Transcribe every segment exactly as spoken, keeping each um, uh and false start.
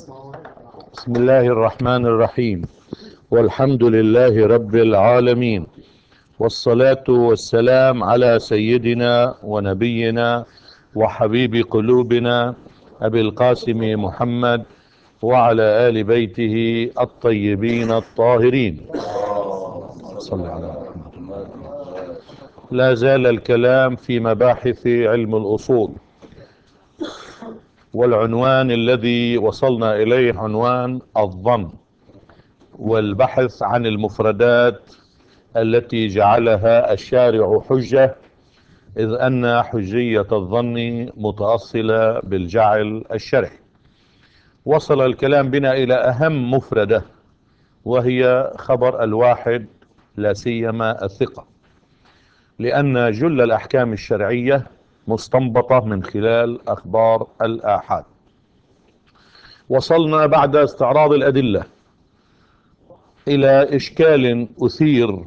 بسم الله الرحمن الرحيم، والحمد لله رب العالمين، والصلاة والسلام على سيدنا ونبينا وحبيب قلوبنا أبي القاسم محمد وعلى آل بيته الطيبين الطاهرين. صلى على محمد. لا زال الكلام في مباحث علم الأصول، والعنوان الذي وصلنا إليه عنوان الظن، والبحث عن المفردات التي جعلها الشارع حجة، إذ أن حجية الظن متأصلة بالجعل الشرعي. وصل الكلام بنا إلى أهم مفردة، وهي خبر الواحد، لا سيما الثقة، لأن جل الأحكام الشرعية مستنبطة من خلال أخبار الآحاد. وصلنا بعد استعراض الأدلة إلى إشكال أثير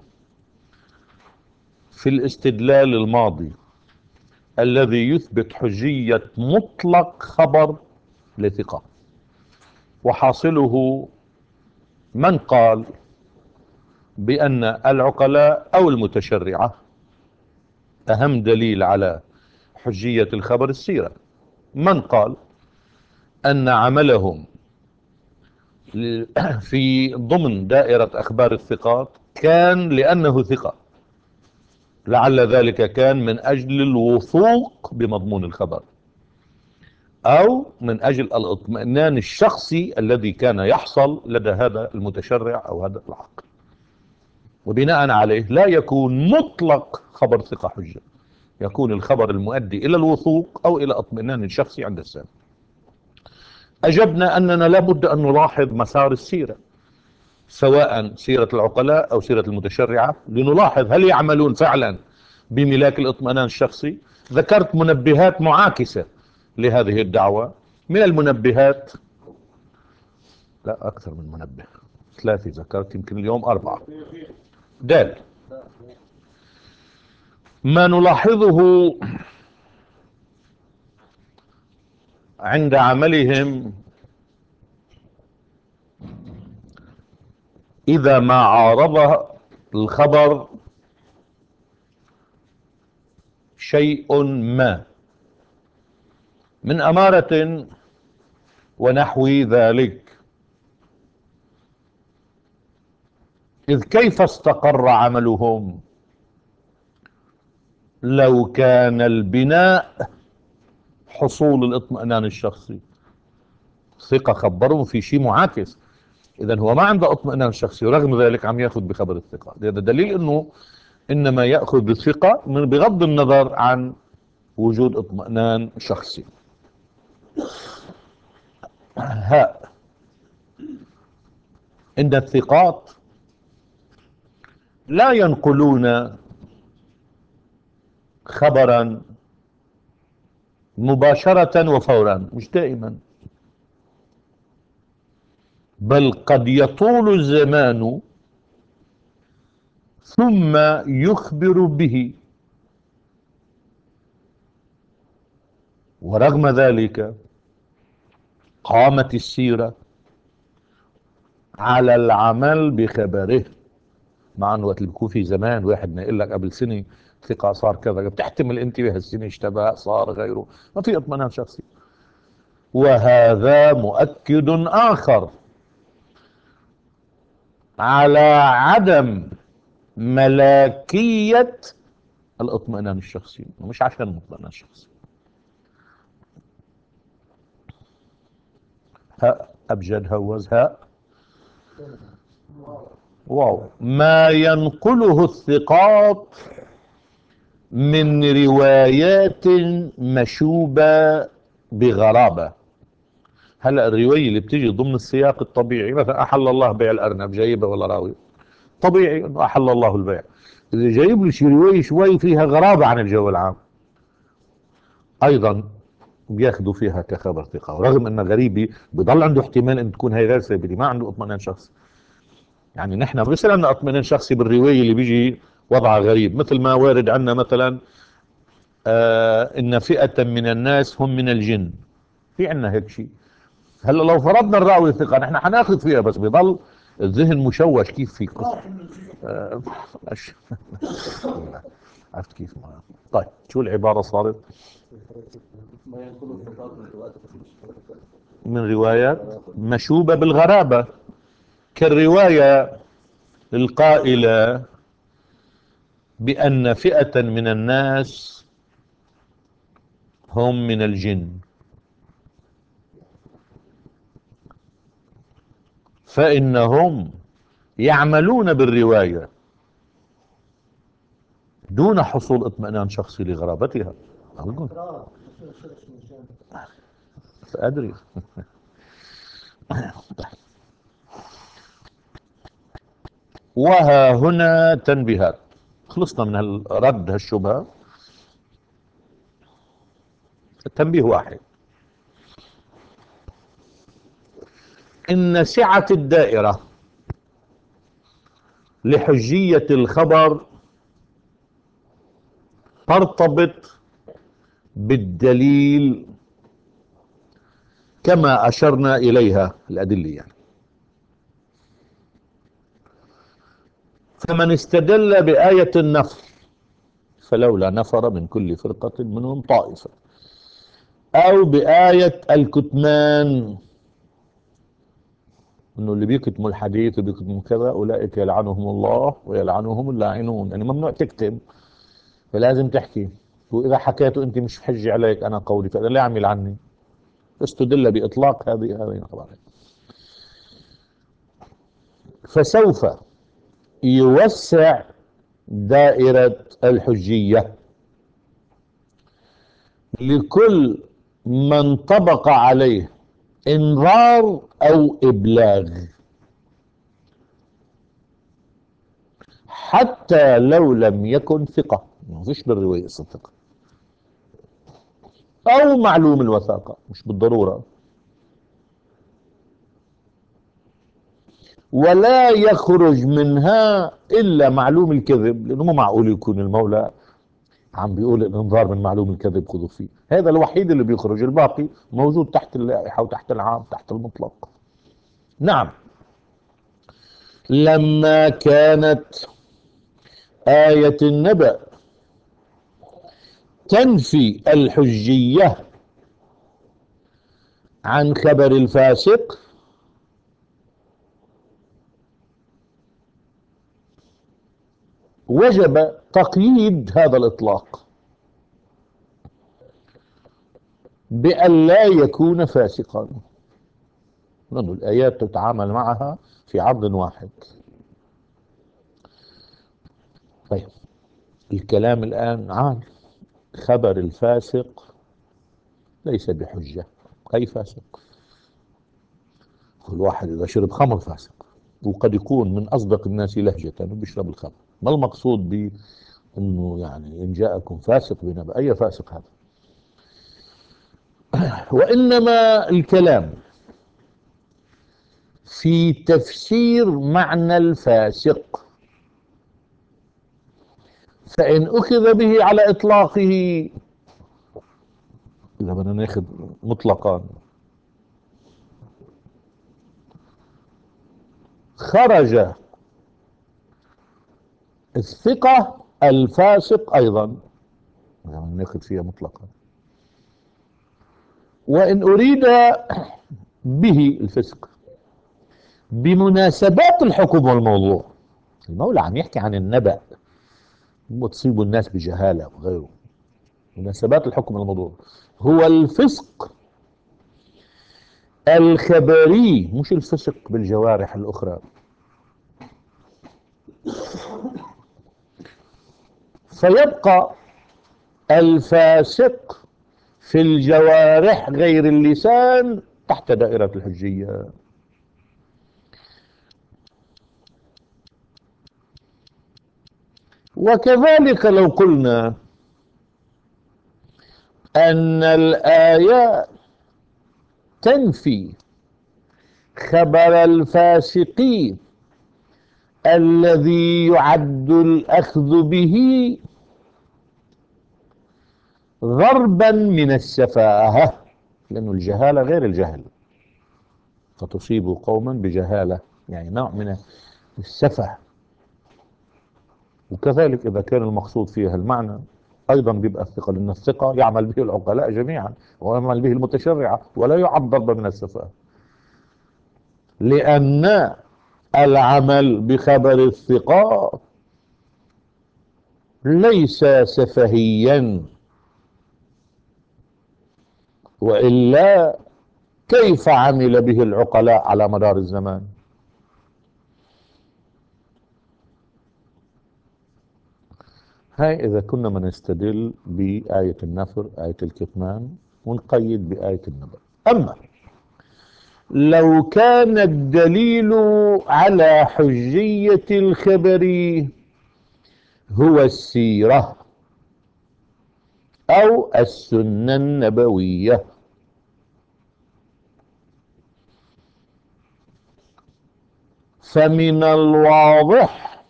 في الاستدلال الماضي الذي يثبت حجية مطلق خبر لثقة، وحاصله من قال بأن العقلاء أو المتشرعة أهم دليل على حجية الخبر السيرة. من قال أن عملهم في ضمن دائرة أخبار الثقات كان لأنه ثقة، لعل ذلك كان من أجل الوثوق بمضمون الخبر، أو من أجل الاطمئنان الشخصي الذي كان يحصل لدى هذا المتشرع أو هذا العقل. وبناء عليه لا يكون مطلق خبر ثقة حجة، يكون الخبر المؤدي إلى الوثوق أو إلى اطمئنان الشخصي عند السامع. أجبنا أننا لابد أن نلاحظ مسار السيرة، سواء سيرة العقلاء أو سيرة المتشرعة، لنلاحظ هل يعملون فعلا بملاك الاطمئنان الشخصي. ذكرت منبهات معاكسة لهذه الدعوة. من المنبهات، لا أكثر من منبه، ثلاثة ذكرت، يمكن اليوم أربعة. دال ما نلاحظه عند عملهم إذا ما عارض الخبر شيء ما من أمارة ونحو ذلك، إذ كيف استقر عملهم لو كان البناء حصول الاطمئنان الشخصي؟ ثقة خبرهم في شيء معاكس، إذن هو ما عنده اطمئنان شخصي، ورغم ذلك عم يأخذ بخبر الثقة. هذا دليل أنه إنما يأخذ بالثقة من بغض النظر عن وجود اطمئنان شخصي. هاء إن الثقات لا ينقلون خبرا مباشرة وفورا، مش دائما، بل قد يطول الزمان ثم يخبر به. ورغم ذلك قامت السيرة على العمل بخبره، مع انه وقت اللي بيكون في زمان واحد نقول لك قبل سنة ثقة صار كذا، بتحتمل انت بهالسنة اشتبه صار غيره، ما في اطمئنان شخصي. وهذا مؤكد آخر على عدم ملاكية الاطمئنان الشخصي، مش عشان الاطمئنان الشخصي. هاء أبجد هوز هاء واو ما ينقله الثقات من روايات مشوبة بغرابة. هلا الرواية اللي بتيجي ضمن السياق الطبيعي، مثلا أحل الله بيع الأرنب، جايبه ولا راوي طبيعي انه أحل الله البيع. إذا جايب لي شي رواية شوي فيها غرابة عن الجو العام، أيضا بياخذوا فيها كخبر ثقة، ورغم أنها غريبة بضل عنده احتمال أن تكون هي غير ثابتة، ما عنده اطمئنان شخصي. يعني نحن بيصير عندنا اطمئنان شخصي بالرواية اللي بيجي وضعها غريب، مثل ما وارد عندنا مثلا آه إن فئة من الناس هم من الجن، في عندنا هيك شيء. هلا لو فرضنا الراوي ثقة نحن حناخذ فيها، بس بيضل الذهن مشوش. كيف في قصة آه، أش- عرفت كيف ما. طيب شو العبارة صارت؟ من روايات مشوبة بالغرابة، كالرواية القائلة بأن فئة من الناس هم من الجن، فإنهم يعملون بالرواية دون حصول اطمئنان شخصي لغرابتها. أقول أدري. وها هنا تنبيهات. خلصنا من الرد هالشبهة. تنبيه واحد: إن سعة الدائرة لحجية الخبر ترتبط بالدليل كما أشرنا إليها الأدلة يعني. فمن استدل بآية النفر فلولا نفر من كل فرقة منهم طائفة، أو بآية الكتمان إنه اللي بيكتموا الحديث وبيكتموا كذا أولئك يلعنهم الله ويلعنهم اللاعنون، يعني ممنوع تكتب فلازم تحكي، وإذا حكيته أنت مش حجي عليك أنا قولي، فإذا لا يعمل عني. استدل بإطلاق هذه هذه طبعا. فسوف يوسع دائرة الحجية لكل من طبق عليه انذار او ابلاغ، حتى لو لم يكن ثقة، ما فيش بالرواية الثقة او معلوم الوثاقة، مش بالضرورة. ولا يخرج منها الا معلوم الكذب، لانه مو معقول يكون المولى عم بيقول الانذار من معلوم الكذب خذوا فيه، هذا الوحيد اللي بيخرج، الباقي موجود تحت اللائحة وتحت العام تحت المطلق. نعم. لما كانت آية النبأ تنفي الحجية عن خبر الفاسق، وجب تقييد هذا الإطلاق بأن لا يكون فاسقا، لأن الآيات تتعامل معها في عرض واحد. طيب الكلام الآن عن خبر الفاسق ليس بحجة. أي فاسق؟ كل واحد إذا شرب خمر فاسق، وقد يكون من أصدق الناس لهجة وبيشرب الخمر. ما المقصود ب انه يعني ان جاءكم فاسق بنبأ، اي فاسق هذا؟ وانما الكلام في تفسير معنى الفاسق، فان اخذ به على اطلاقه، اذا بدنا ناخذ مطلقا، خرج الثقة الفاسق ايضا، اذا بدنا ناخذ فيها مطلقا. وان اريد به الفسق بمناسبات الحكم والموضوع، المولى عم يحكي عن النبأ وتصيب الناس بجهالة وغيره، مناسبات الحكم والموضوع هو الفسق الخبري، مش الفسق بالجوارح الأخرى. فيبقى الفاسق في الجوارح غير اللسان تحت دائرة الحجية. وكذلك لو قلنا أن الآية تنفي خبر الفاسقين الذي يعد الأخذ به ضربا من السفاهة، لأن الجهالة غير الجهل. فتصيب قوما بجهالة، يعني نوع من السفه. وكذلك إذا كان المقصود فيها المعنى أيضا بيبقى الثقة، لأن الثقة يعمل به العقلاء جميعا ويعمل به المتشرعة، ولا يعد ضربا من السفه، لأن العمل بخبر الثقة ليس سفهيا، وإلا كيف عمل به العقلاء على مدار الزمان؟ هاي إذا كنا ما نستدل بآية النفر، آية الكتمان، ونقيد بآية النبأ. أما لو كان الدليل على حجية الخبر هو السيرة أو السنة النبوية، فمن الواضح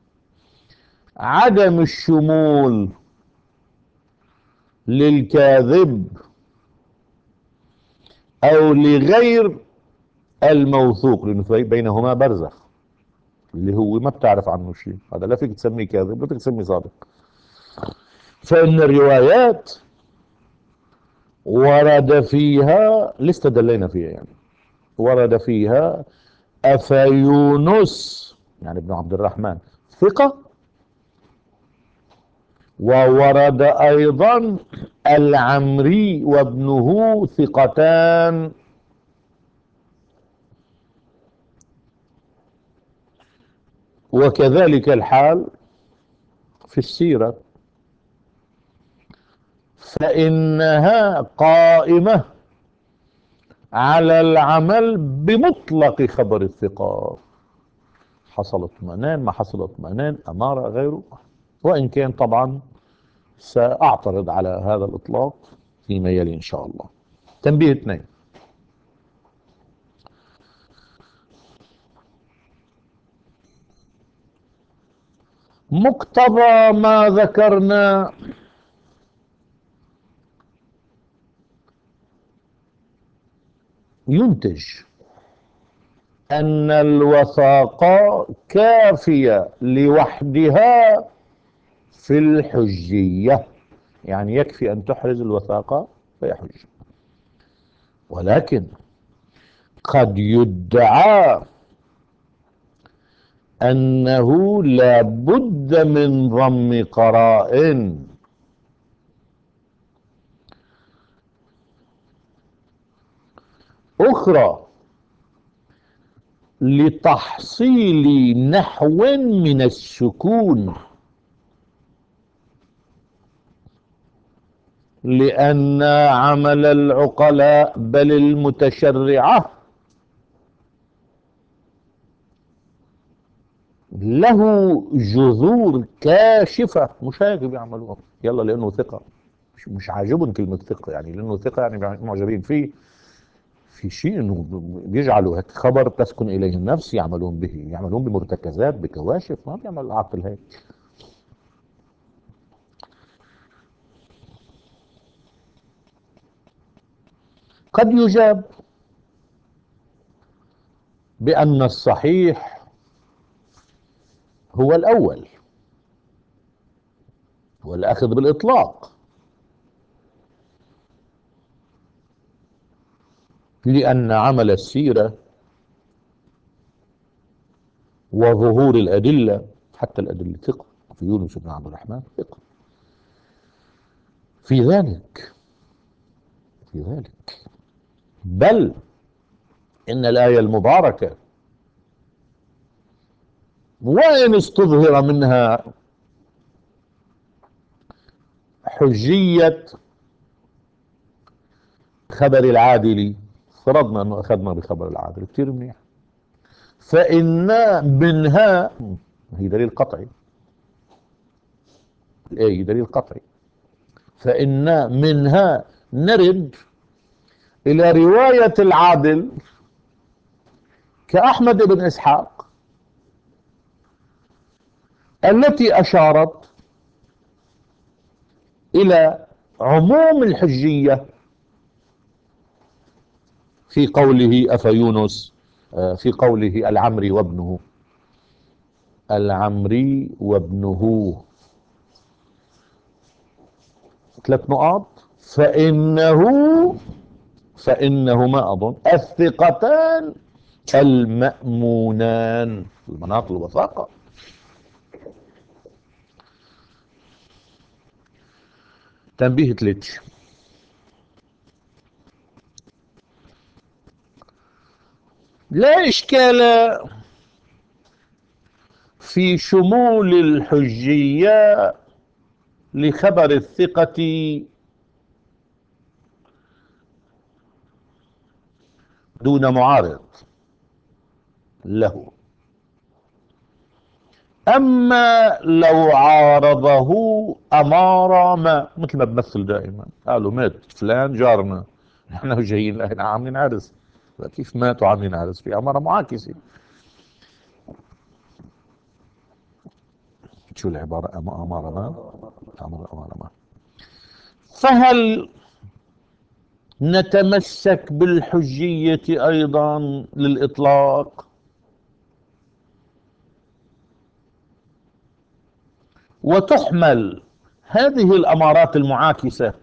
عدم الشمول للكاذب أو لغير الموثوق، لأنه بينهما برزخ اللي هو ما بتعرف عنه شيء، هذا لا فيك تسميه كاذب لا فيك تسميه صادق. فإن الروايات ورد فيها، لسه دلينا فيها يعني، ورد فيها أفيونس يعني ابن عبد الرحمن ثقة، وورد أيضا العمري وابنه ثقتان، وكذلك الحال في السيرة، فإنها قائمة على العمل بمطلق خبر الثقة، حصل اطمئنان ما حصل اطمئنان أمارة غيره. وإن كان طبعا سأعترض على هذا الإطلاق فيما يلي إن شاء الله. تنبيه اثنين: مقتضى ما ذكرنا ينتج أن الوثاقة كافية لوحدها في الحجية، يعني يكفي أن تحرز الوثاقة فيحج. ولكن قد يدعى أنه لا بد من ضم قرائن أخرى لتحصيل نحو من السكون، لأن عمل العقلاء بل المتشرعة له جذور كاشفة، مش هيك بيعملوها يلا لأنه ثقة. مش, مش عاجبهم كلمة ثقة، يعني لأنه ثقة يعني معجبين فيه، في شيء انه بيجعلوا هيك خبر تسكن اليه النفس يعملون به، يعملون بمرتكزات بكواشف، ما بيعمل العاقل هيك. قد يجاب بأن الصحيح هو الأول، هو الأخذ بالإطلاق، لأن عمل السيرة وظهور الأدلة، حتى الأدلة ثقة، في يونس بن عبد الرحمن ثقة في ذلك، في ذلك بل إن الآية المباركة وإن استظهر منها حجية خبر العادل، فرضنا أنه أخذنا بخبر العادل كثير منيح، فإن منها، هي دليل قطعي، الآية دليل قطعي، فإن منها نرد إلى رواية العادل كأحمد بن إسحاق التي أشارت إلى عموم الحجية في قوله أفيونس، آه، في قوله العمري وابنه، العمري وابنه، ثلاث نقاط. فإنه فإنهما أظن الثقتان المأمونان، المناط الوثاقة. تنبيه تلتش، لا إشكال في شمول الحجية لخبر الثقة دون معارض له. أما لو عارضه أمارة ما، مثل ما بمثل دائما، قالوا مات فلان جارنا، نحن جايين هنا عاملين عرس، كيف ماتوا عاملين عرس؟ في أمارة معاكسة. شو العبارة؟ أم- أمارة ما، أمارة أمارة ما. فهل نتمسك بالحجية أيضا للإطلاق، وتحمل هذه الأمارات المعاكسة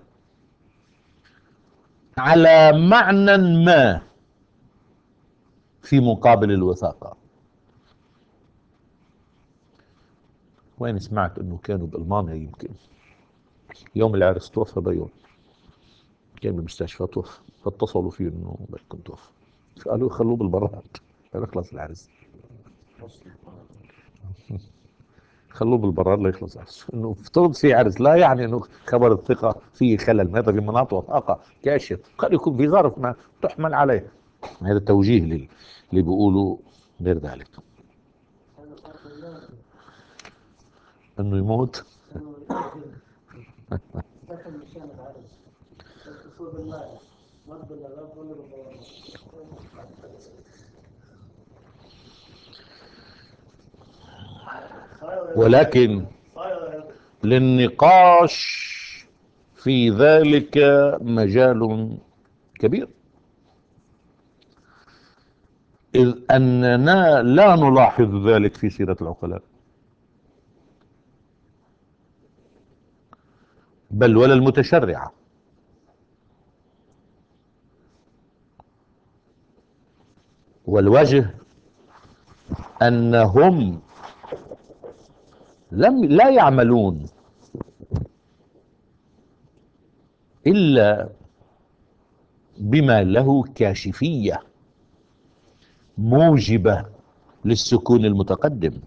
على معنى ما في مقابل الوثاقة؟ وين سمعت انه كانوا بالمانيا، يمكن يوم العرس توفى بيوم، كان بالمستشفى توفى، فاتصلوا فيه انه بدكم توفى، قالوا خلوه بالبراد ليخلص العرس. خلوه بالبراد ليخلص العرس، انه افترض في عرس لا يعني انه خبر الثقة فيه خلل، هذا في مناط وثاقة كاشف، قد يكون في ظرف ما تحمل عليه. هذا توجيه لل- اللي بيقولوا غير ذلك، انه يموت. ولكن للنقاش في ذلك مجال كبير، إذ أننا لا نلاحظ ذلك في سيرة العقلاء، بل ولا المتشرعة. والوجه أنهم لم لا يعملون إلا بما له كاشفية موجبة للسكون المتقدم.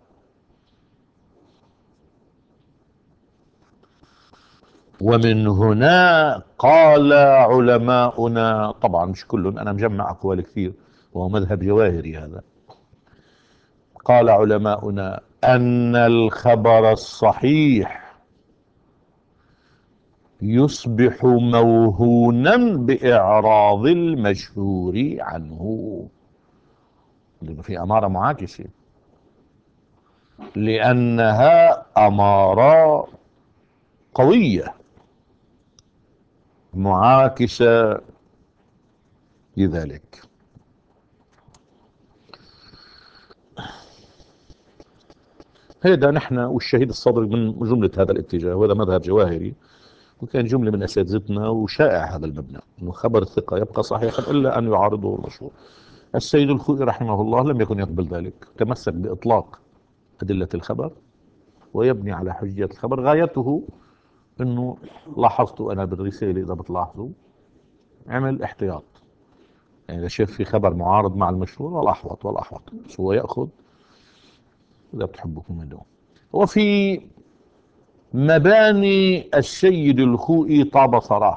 ومن هنا قال علماؤنا، طبعا مش كلهم، أنا مجمع أقوال كثير وهو مذهب جواهري هذا، قال علماؤنا أن الخبر الصحيح يصبح موهونا بإعراض المشهور عنه، لأنه في أمارة معاكسة، لأنها أمارة قوية معاكسة لذلك. هذا نحن والشهيد الصدر من جملة هذا الاتجاه، وهذا مذهب جواهري، وكان جملة من أساتذتنا، وشائع هذا المبنى أنه خبر الثقة يبقى صحيحا إلا أن يعارضه المشهور. السيد الخوئي رحمه الله لم يكن يقبل ذلك، تمسك بإطلاق أدلة الخبر ويبني على حجية الخبر. غايته أنه، لاحظت أنا بالرسالة إذا بتلاحظوا، عمل احتياط، يعني إذا شاف في خبر معارض مع المشهور ولا أحوط ولا أحوط، بس هو يأخذ إذا بتحبكم منه. وفي مباني السيد الخوئي طاب ثراه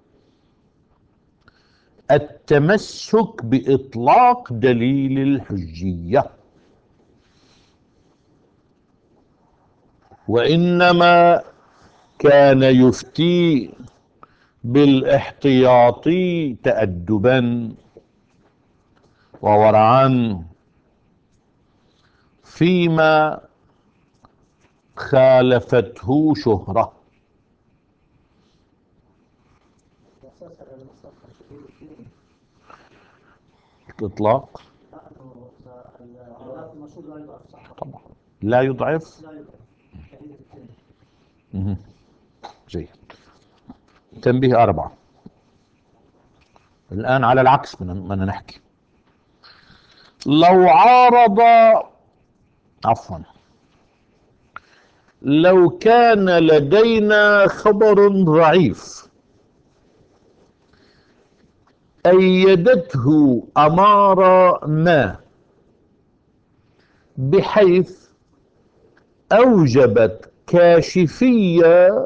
التمسك بإطلاق دليل الحجية، وإنما كان يفتي بالاحتياط تأدبا وورعا فيما خالفته شهرة. الإطلاق طبعا لا يضعف. مهم. جيد. تنبيه أربعة. الآن على العكس من ما نحكي. لو عارض، عفوا، لو كان لدينا خبر ضعيف أيدته أمارة ما بحيث أوجبت كاشفية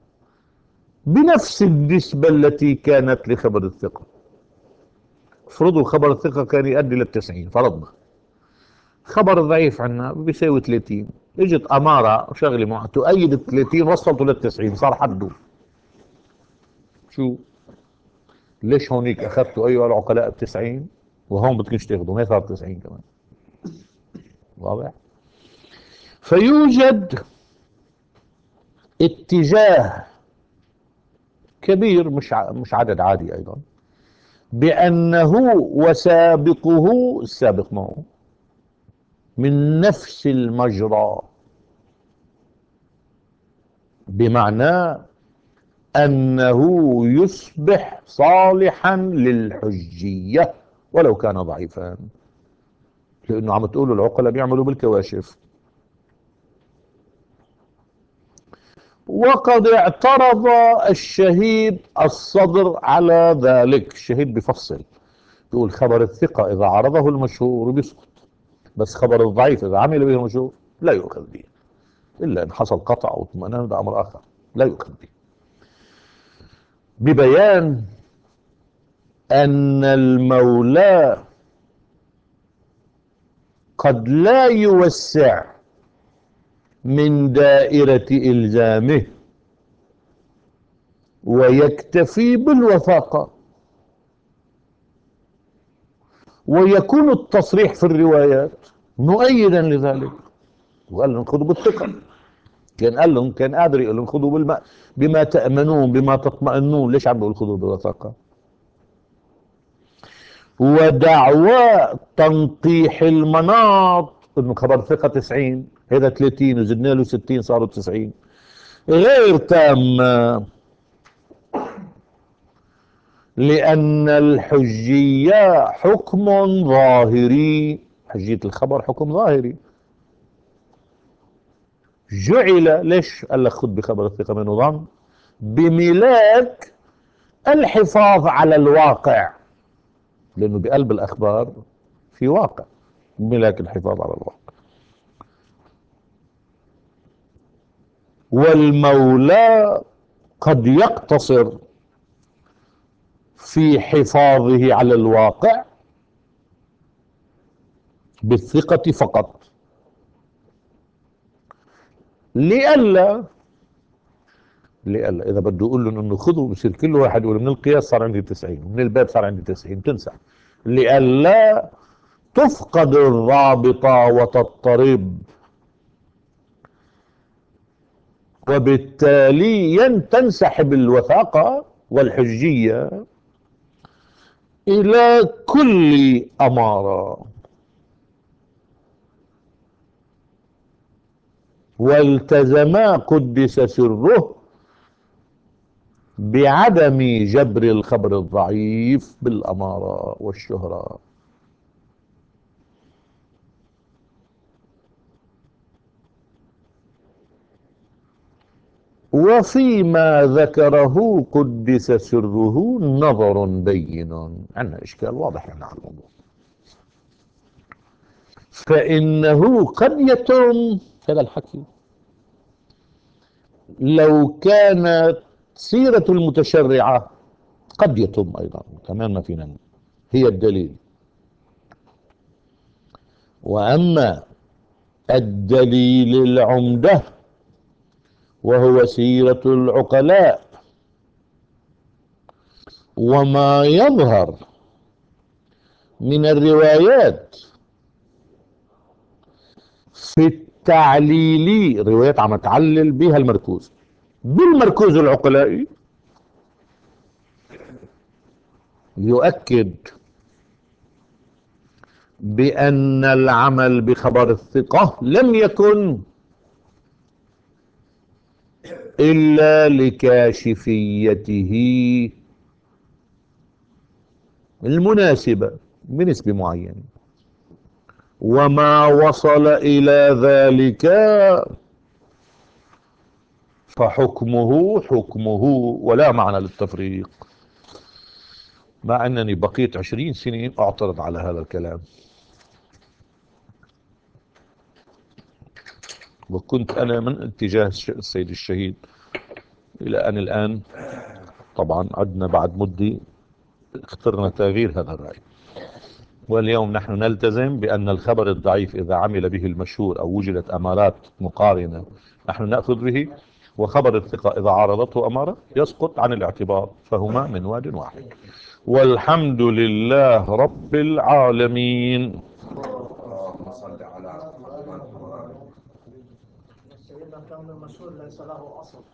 بنفس النسبة التي كانت لخبر الثقة. افرضوا خبر الثقة كان يؤدي للتسعين، فرضنا خبر ضعيف عنا بيساوي ثلاثين، اجت أمارة شغلة معه تؤيد ال ثلاثين وصلته للتسعين، صار حده شو؟ ليش هونيك أخذتوا أيها العقلاء بتسعين وهون بدكش تاخذوا ما صار تسعين كمان؟ واضح؟ فيوجد اتجاه كبير، مش مش عدد عادي أيضا، بأنه وسابقه السابق معه من نفس المجرى، بمعنى أنه يصبح صالحا للحجية ولو كان ضعيفا، لأنه عم تقولوا العقلاء بيعملوا بالكواشف. وقد اعترض الشهيد الصدر على ذلك. الشهيد بيفصل، يقول خبر الثقة إذا عرضه المشهور بيسقط، بس خبر الضعيف إذا عمل به المشهور لا يؤخذ به، إلا إن حصل قطع أو اطمئنان، هذا أمر آخر لا يؤخذ به، ببيان أن المولى قد لا يوسع من دائرة إلزامه ويكتفي بالوثاقة، ويكون التصريح في الروايات مؤيدا لذلك. وقال لهم خذوا بالثقة، كان قال لهم كان قادر يقول لهم خذوا بالما بما تأمنون بما تطمئنون، ليش عم بيقول خذوا بالوثاقة؟ ودعوى تنقيح المناط انه خبر ثقة تسعين، هذا ثلاثين وزدنا له ستين صاروا تسعين، غير تامة، لأن الحجية حكم ظاهري، حجية الخبر حكم ظاهري جعل، ليش قال لك خذ بخبر الثقة من ظن؟ بملاك الحفاظ على الواقع، لأنه بقلب الأخبار في واقع، ملاك الحفاظ على الواقع. والمولى قد يقتصر في حفاظه على الواقع بالثقة فقط، لئلا لئلا إذا بده يقول لهم إنه خذوا، بصير كل واحد يقول من القياس صار عندي تسعين ومن الباب صار عندي تسعين، تنسى، لئلا تفقد الرابطة وتضطرب، وبالتالي تنسحب الوثاقة والحجية إلى كل أمارة. والتزما قدس سره بعدم جبر الخبر الضعيف بالأمارة والشهرة. وفيما ذكره قدس سره نظر بين، عندنا إشكال واضح عن الموضوع، فإنه قد يتم هذا الحكي لو كانت سيرة المتشرعة، قد يتم أيضا كمان ما فينا، هي الدليل. وأما الدليل العمدة وهو سيرة العقلاء وما يظهر من الروايات في التعليل، روايات عم تعلل بها المركوز بالمركوز العقلائي، يؤكد بأن العمل بخبر الثقة لم يكن إلا لكاشفيته المناسبة بنسبة معينة، وما وصل إلى ذلك فحكمه حكمه ولا معنى للتفريق. مع أنني بقيت عشرين سنة أعترض على هذا الكلام، وكنت أنا من اتجاه السيد الشهيد إلى أن الآن طبعا عدنا بعد مدة اخترنا تغيير هذا الرأي. واليوم نحن نلتزم بأن الخبر الضعيف إذا عمل به المشهور أو وجدت أمارات مقارنة نحن نأخذ به، وخبر الثقة إذا عارضته أمارة يسقط عن الاعتبار، فهما من واد واحد. والحمد لله رب العالمين. اللهم صل على محمد. سيدنا كان المشهور ليس له أصل.